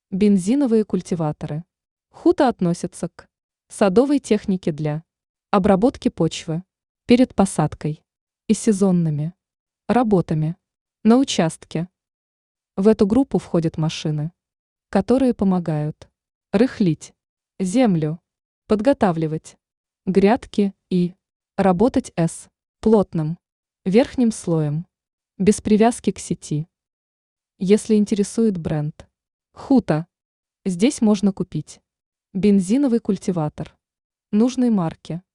Бензиновые культиваторы. Хута относятся к садовой технике для обработки почвы перед посадкой и сезонными работами на участке. В эту группу входят машины, которые помогают рыхлить землю, подготавливать грядки и работать с плотным верхним слоем, без привязки к сети. Если интересует бренд Хута, здесь можно купить бензиновый культиватор нужной марки